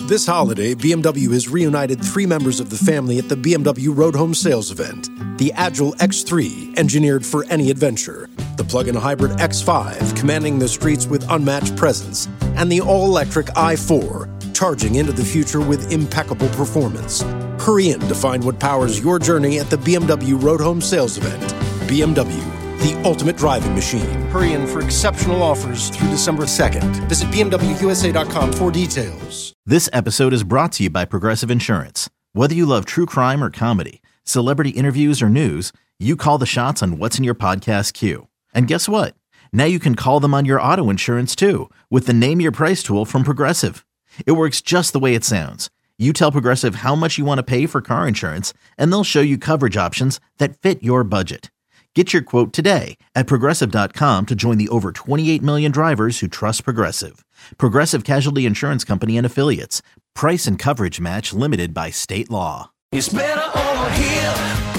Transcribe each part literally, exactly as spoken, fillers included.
This holiday, B M W has reunited three members of the family at the B M W Road Home Sales event. The Agile X three, engineered for any adventure. The plug-in hybrid X five, commanding the streets with unmatched presence. And the all-electric i four, charging into the future with impeccable performance. Hurry in to find what powers your journey at the B M W Road Home Sales event. B M W, the ultimate driving machine. Hurry in for exceptional offers through December second. Visit B M W U S A dot com for details. This episode is brought to you by Progressive Insurance. Whether you love true crime or comedy, celebrity interviews or news, you call the shots on what's in your podcast queue. And guess what? Now you can call them on your auto insurance too with the Name Your Price tool from Progressive. It works just the way it sounds. You tell Progressive how much you want to pay for car insurance, and they'll show you coverage options that fit your budget. Get your quote today at Progressive dot com to join the over twenty-eight million drivers who trust Progressive. Progressive Casualty Insurance Company and Affiliates. Price and coverage match limited by state law. It's better over here.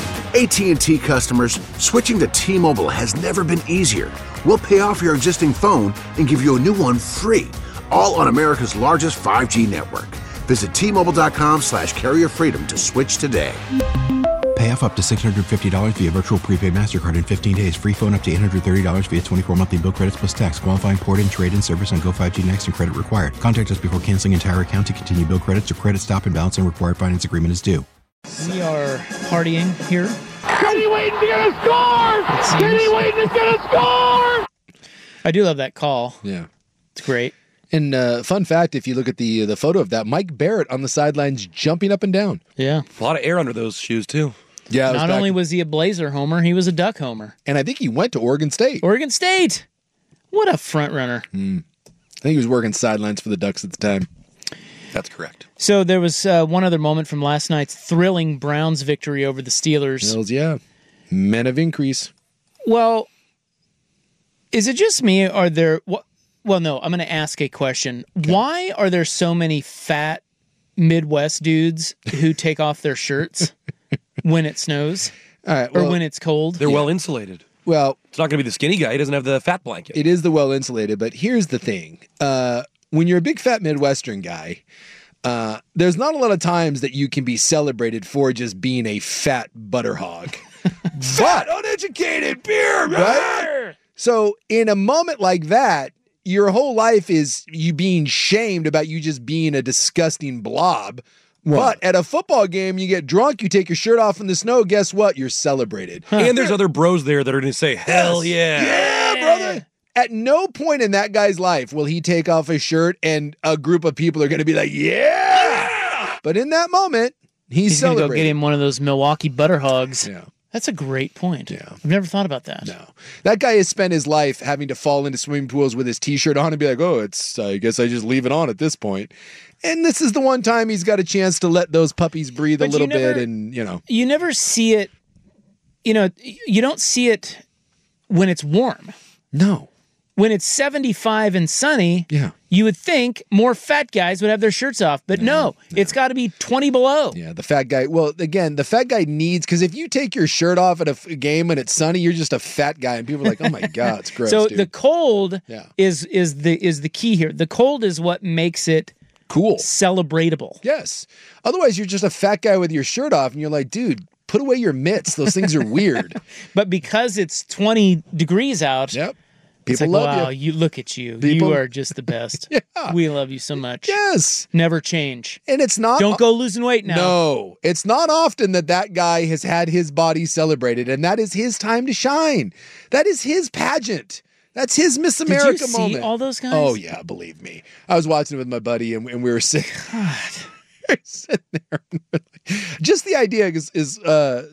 A T and T customers, switching to T-Mobile has never been easier. We'll pay off your existing phone and give you a new one free, all on America's largest five G network. Visit T Mobile dot com slash carrier freedom to switch today. Pay off up to six hundred fifty dollars via virtual prepaid MasterCard in fifteen days. Free phone up to eight hundred thirty dollars via twenty-four monthly bill credits plus tax. Qualifying port and trade-in service on Go five G Next and credit required. Contact us before canceling entire account to continue bill credits or credit stop and balance and required finance agreement is due. We are partying here. Kenny Wayne is going to score! Kenny Wayne is going to score! I do love that call. Yeah. It's great. And uh, fun fact, if you look at the the photo of that, Mike Barrett on the sidelines jumping up and down. Yeah. A lot of air under those shoes, too. Yeah. Not only was he a Blazer homer, he was a Duck homer. And I think he went to Oregon State. Oregon State! What a front runner. Mm. I think he was working sidelines for the Ducks at the time. That's correct. So there was uh, one other moment from last night's thrilling Browns victory over the Steelers. Hells yeah. Men of increase. Well, is it just me? Are there... Wh- well, no, I'm going to ask a question. Okay. Why are there so many fat Midwest dudes who take off their shirts when it snows? All right, well, or when it's cold? They're yeah. well insulated. Well, it's not going to be the skinny guy. He doesn't have the fat blanket. It is the well insulated, but here's the thing. Uh, when you're a big fat Midwestern guy, uh, there's not a lot of times that you can be celebrated for just being a fat butter hog. Fat, uneducated beer, right? So in a moment like that, your whole life is you being shamed about you just being a disgusting blob. What? But at a football game, you get drunk, you take your shirt off in the snow, guess what? You're celebrated. Huh. And there's other bros there that are going to say, hell yeah. Yeah, brother. At no point in that guy's life will he take off his shirt and a group of people are going to be like, yeah. yeah. But in that moment, he's, he's celebrating. He's going to go get him one of those Milwaukee butter hogs. Yeah. That's a great point. Yeah. I've never thought about that. No. That guy has spent his life having to fall into swimming pools with his t-shirt on and be like, oh, it's, I guess I just leave it on at this point. And this is the one time he's got a chance to let those puppies breathe but a little never, bit and, you know. You never see it, you know, you don't see it when it's warm. No. When it's seventy-five and sunny, yeah. you would think more fat guys would have their shirts off. But no, no, no. It's got to be twenty below. Yeah, the fat guy. Well, again, the fat guy needs, because if you take your shirt off at a f- game and it's sunny, you're just a fat guy. And people are like, oh my God, it's gross, So dude. the cold yeah. is is the is the key here. The cold is what makes it cool, celebratable. Yes. Otherwise, you're just a fat guy with your shirt off and you're like, dude, put away your mitts. Those things are weird. But because it's twenty degrees out. Yep. People like, love wow, you. you look at you. People, you are just the best. Yeah. We love you so much. Yes. Never change. And it's not... Don't go losing weight now. No. It's not often that that guy has had his body celebrated, and that is his time to shine. That is his pageant. That's his Miss America Did you see moment. all those guys? Oh, yeah, believe me. I was watching it with my buddy, and, and we were sitting, God. sitting there. Just the idea is, is uh,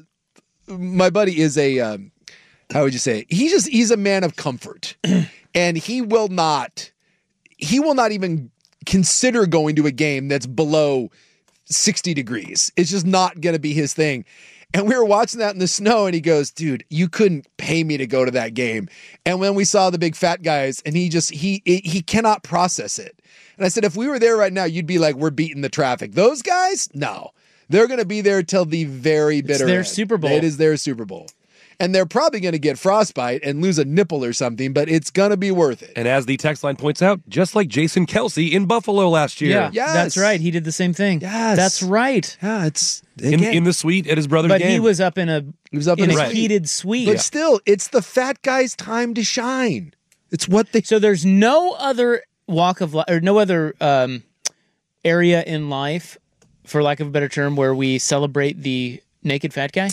my buddy is a... Um, how would you say it? He just, he's a man of comfort and he will not, he will not even consider going to a game that's below sixty degrees. It's just not going to be his thing. And we were watching that in the snow and he goes, dude, you couldn't pay me to go to that game. And when we saw the big fat guys and he just, he, he cannot process it. And I said, if we were there right now, you'd be like, we're beating the traffic. Those guys, no, they're going to be there till the very bitter It's their end. Super Bowl. It is their Super Bowl. and they're probably going to get frostbite and lose a nipple or something, but it's going to be worth it. And as the text line points out, just like Jason Kelsey in Buffalo last year. Yeah, Yes. that's right. He did the same thing. Yes. That's right. Yeah, it's In, again, in the suite at his brother's But game. he was up in a he was up in, in a a suite. heated suite. But still, it's the fat guy's time to shine. It's what they. So there's no other walk of life or no other um, area in life, for lack of a better term, where we celebrate the naked fat guy.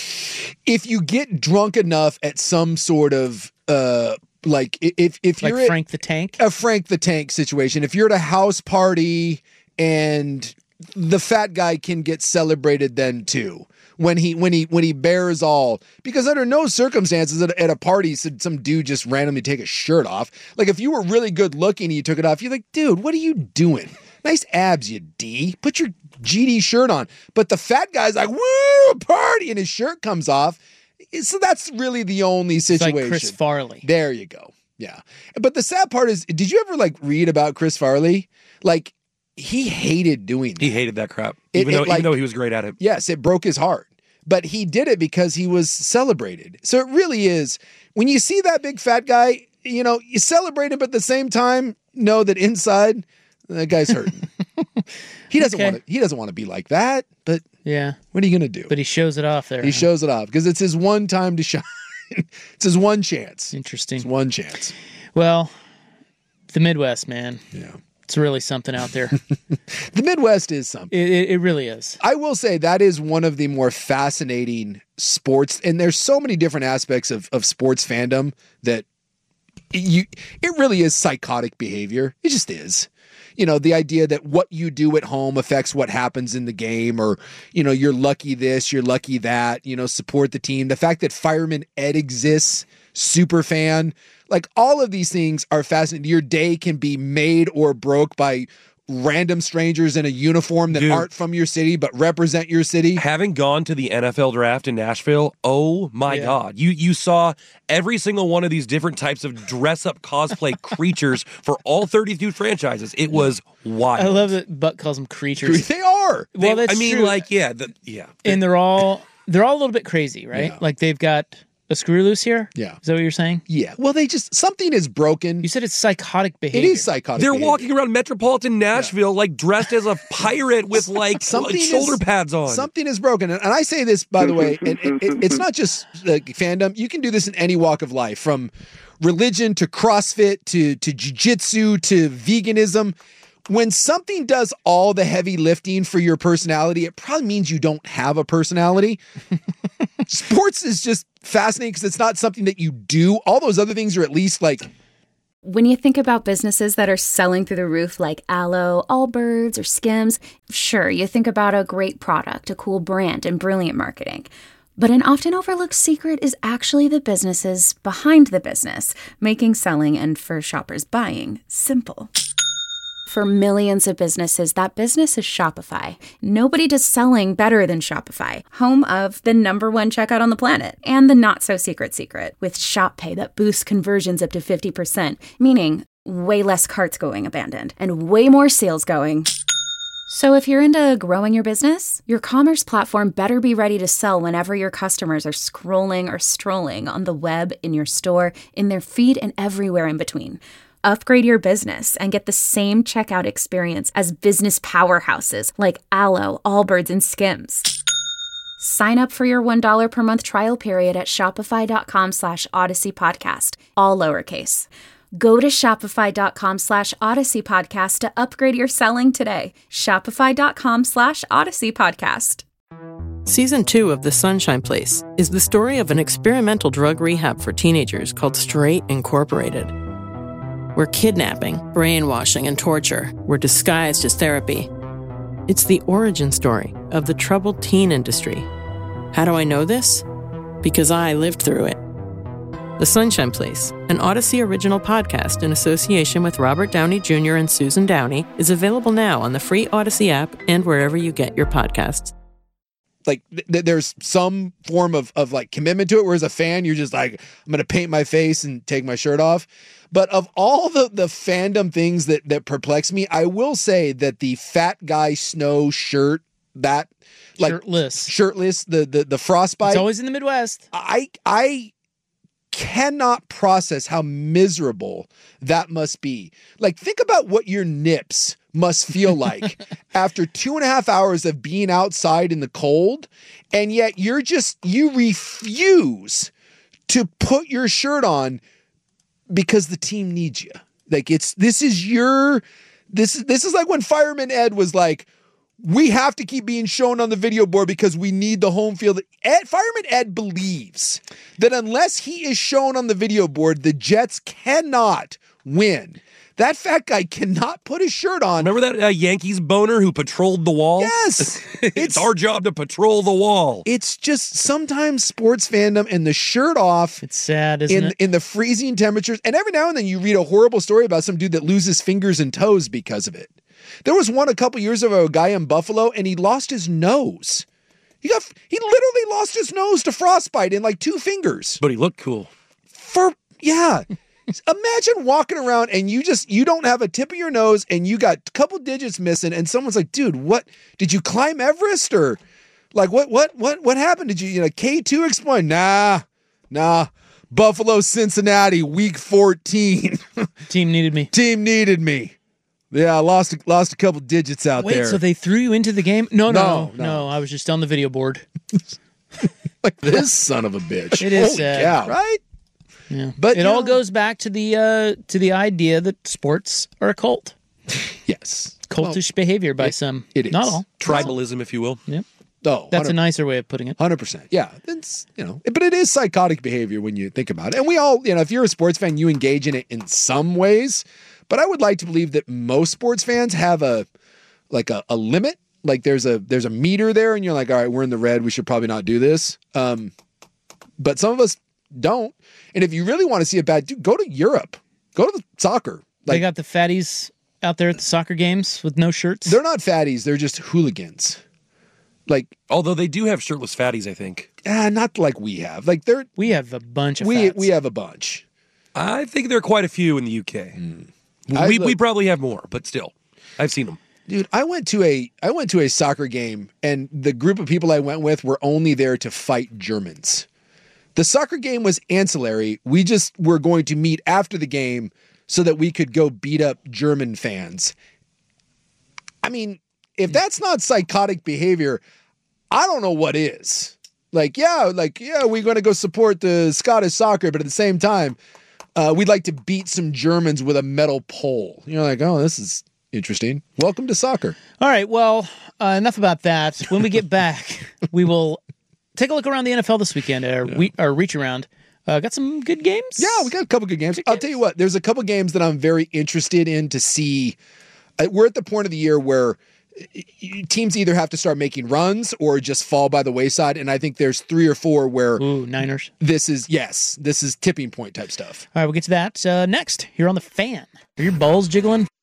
If you get drunk enough at some sort of uh, like if if Like you're Frank the Tank. at a Frank the Tank situation, if you're at a house party and the fat guy can get celebrated then too. When he when he when he bears all, because under no circumstances at, at a party should some dude just randomly take his shirt off. Like if you were really good looking and you took it off, you're like, dude, what are you doing? Nice abs, you D. Put your G D shirt on. But the fat guy's like, woo, party, and his shirt comes off. So that's really the only It's situation. like Chris Farley. There you go. Yeah. But the sad part is, did you ever like read about Chris Farley? Like he hated doing that. He hated that crap, It- even, it, though, like- even though he was great at it. Yes, it broke his heart. But he did it because he was celebrated. So it really is, when you see that big fat guy, you know, you celebrate him, but at the same time, know that inside, that guy's hurting. He doesn't Okay. want to, he doesn't want to be like that, but Yeah, what are you going to do? but he shows it off there. He shows it off because it's his one time to shine. It's his one chance. Interesting. It's one chance. Well, the Midwest, man, Yeah. it's really something out there. The Midwest is something. it, it, it really is. I will say that is one of the more fascinating sports, and there's so many different aspects of, of sports fandom that you it really is psychotic behavior. It just is. You know, the idea that what you do at home affects what happens in the game, or, you know, you're lucky this, you're lucky that, you know, support the team. The fact that Fireman Ed exists, super fan, like all of these things are fascinating. Your day can be made or broke by random strangers in a uniform that Dude. aren't from your city but represent your city. Having gone to the N F L draft in Nashville, oh my Yeah. God. You you saw every single one of these different types of dress-up cosplay creatures for all thirty-two franchises. It was wild. I love that Buck calls them creatures. They are. They- Well, that's I mean, true. like, yeah, the, yeah. and they're all they're all a little bit crazy, right? Yeah. Like they've got a screw loose here. Yeah. Is that what you're saying? Yeah. Well, they just, something is broken. You said it's psychotic It behavior. is psychotic. They're behavior. walking around metropolitan Nashville like dressed as a pirate with like, Something like shoulder is- pads on. Something is broken. And and I say this, by the way, and it, it, it's not just like fandom. You can do this in any walk of life, from religion to CrossFit to, to jiu-jitsu to veganism. When something does all the heavy lifting for your personality, it probably means you don't have a personality. Sports is just fascinating because it's not something that you do. All those other things are at least like, When you think about businesses that are selling through the roof like Aloe, Allbirds, or Skims, sure, you think about a great product, a cool brand, and brilliant marketing. But an often overlooked secret is actually the businesses behind the business, making selling and, for shoppers, buying simple. For millions of businesses, that business is Shopify. Nobody does selling better than Shopify, home of the number one checkout on the planet, and the not-so-secret secret, with Shop Pay that boosts conversions up to fifty percent, meaning way less carts going abandoned, and way more sales going. So if you're into growing your business, your commerce platform better be ready to sell whenever your customers are scrolling or strolling on the web, in your store, in their feed, and everywhere in between. Upgrade your business and get the same checkout experience as business powerhouses like Aloe, Allbirds, and Skims. Sign up for your one dollar per month trial period at shopify.com slash Odyssey Podcast, all lowercase. Go to shopify.com slash Odyssey Podcast to upgrade your selling today. Shopify.com slash Odyssey Podcast. Season two of The Sunshine Place is the story of an experimental drug rehab for teenagers called Straight Incorporated, where kidnapping, brainwashing, and torture were disguised as therapy. It's the origin story of the troubled teen industry. How do I know this? Because I lived through it. The Sunshine Place, an Odyssey original podcast in association with Robert Downey Junior and Susan Downey, is available now on the free Odyssey app and wherever you get your podcasts. like th- there's some form of, of like commitment to it. Whereas a fan, you're just like, I'm going to paint my face and take my shirt off. But of all the, the fandom things that, that perplex me, I will say that the fat guy snow shirt that, like shirtless, shirtless, the the the frostbite. It's always in the Midwest. I I cannot process how miserable that must be. Like, think about what your nips must feel like after two and a half hours of being outside in the cold, and yet you're just, you refuse to put your shirt on because the team needs you. Like, it's, this is your, this, this is like when Fireman Ed was like, we have to keep being shown on the video board because we need the home field. Ed, Fireman Ed believes that unless he is shown on the video board, the Jets cannot win. That fat guy cannot put his shirt on. Remember that uh, Yankees boner who patrolled the wall? Yes. it's, it's our job to patrol the wall. It's just sometimes sports fandom and the shirt off. It's sad, isn't in, it? In the freezing temperatures. And every now and then you read a horrible story about some dude that loses fingers and toes because of it. There was one a couple years ago, a guy in Buffalo, and he lost his nose. He got he literally lost his nose to frostbite in like two fingers. But he looked cool. For yeah. Imagine walking around and you just you don't have a tip of your nose and you got a couple digits missing, and someone's like, dude, what did you climb Everest or like what what what what happened? Did you you know K two explain? Nah, nah. Buffalo, Cincinnati, week fourteen. Team needed me. Team needed me. Yeah, I lost, lost a couple digits out Wait, there. Wait, so they threw you into the game? No, no, No, no, no. I was just on the video board. Like this son of a bitch. It is Holy sad. cow, right? Yeah. But it you all know- goes back to the uh, to the idea that sports are a cult. Yes. Cultish behavior by it- some. it is. Not all. Tribalism, if you will. Yep. Oh, That's a one hundred nicer way of putting it. one hundred percent. Yeah. It's, you know, but it is psychotic behavior when you think about it. And we all, you know, if you're a sports fan, you engage in it in some ways. But I would like to believe that most sports fans have a like a, a limit. Like there's a there's a meter there, and you're like, all right, we're in the red. We should probably not do this. Um, but some of us don't. And if you really want to see a bad, dude, go to Europe. Go to the soccer. They Like got the fatties out there at the soccer games with no shirts. they're not fatties. They're just hooligans. Like Although they do have shirtless fatties, I think. ah, not like we have. Like they're We have a bunch of we fats. we have a bunch. I think there are quite a few in the U K. I We, look- we probably have more, but still, I've seen them. Dude, I went to a I went to a soccer game, and the group of people I went with were only there to fight Germans. The soccer game was ancillary. We just were going to meet after the game so that we could go beat up German fans. I mean, if that's not psychotic behavior, I don't know what is. Like, yeah, like, yeah, we're going to go support the Scottish soccer, but at the same time, uh, we'd like to beat some Germans with a metal pole. You're like, oh, this is interesting. Welcome to soccer. All right, well, uh, enough about that. When we get back, we will take a look around the N F L this weekend, our, yeah. we, our reach around. Uh, got some good games? Yeah, we got a couple good games. Good I'll games. tell you what, there's a couple games that I'm very interested in to see. Uh, we're at the point of the year where teams either have to start making runs or just fall by the wayside. And I think there's three or four where Ooh, Niners. This is, yes, this is tipping point type stuff. All right, we'll get to that uh, next here on The Fan. Are your balls jiggling?